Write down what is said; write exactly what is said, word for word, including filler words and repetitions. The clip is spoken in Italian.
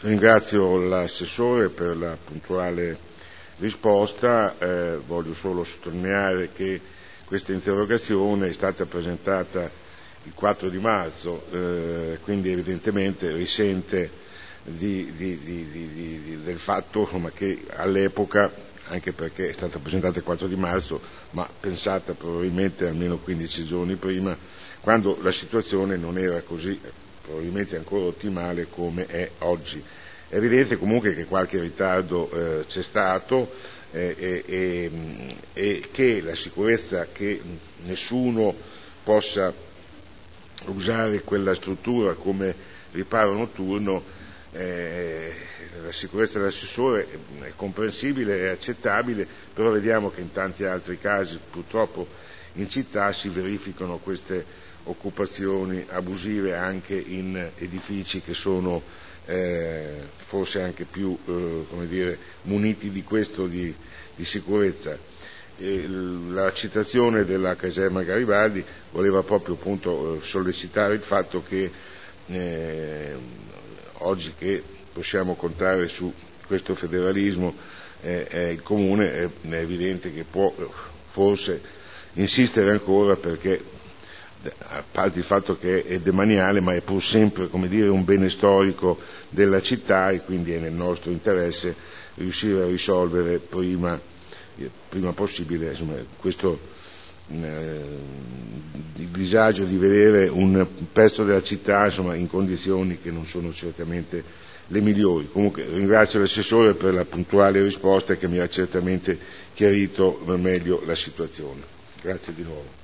ringrazio l'assessore per la puntuale risposta. Eh, voglio solo sottolineare che questa interrogazione è stata presentata il quattro di marzo, eh, quindi evidentemente risente di, di, di, di, di, del fatto insomma, che all'epoca, anche perché è stata presentata il quattro di marzo, ma pensata probabilmente almeno quindici giorni prima, quando la situazione non era così, probabilmente ancora ottimale come è oggi. È evidente comunque che qualche ritardo eh, c'è stato eh, e, e, e che la sicurezza che nessuno possa usare quella struttura come riparo notturno, eh, la sicurezza dell'assessore è comprensibile e accettabile, però vediamo che in tanti altri casi purtroppo in città si verificano queste occupazioni abusive anche in edifici che sono eh, forse anche più eh, come dire, muniti di questo di, di sicurezza. E la citazione della caserma Garibaldi voleva proprio appunto sollecitare il fatto che eh, oggi che possiamo contare su questo federalismo eh, eh, il Comune è, è evidente che può forse insistere ancora, perché a parte il fatto che è demaniale, ma è pur sempre, come dire, un bene storico della città, e quindi è nel nostro interesse riuscire a risolvere prima, prima possibile insomma, questo eh, disagio di vedere un pezzo della città insomma, in condizioni che non sono certamente le migliori. Comunque ringrazio l'assessore per la puntuale risposta che mi ha certamente chiarito meglio la situazione. Grazie di nuovo.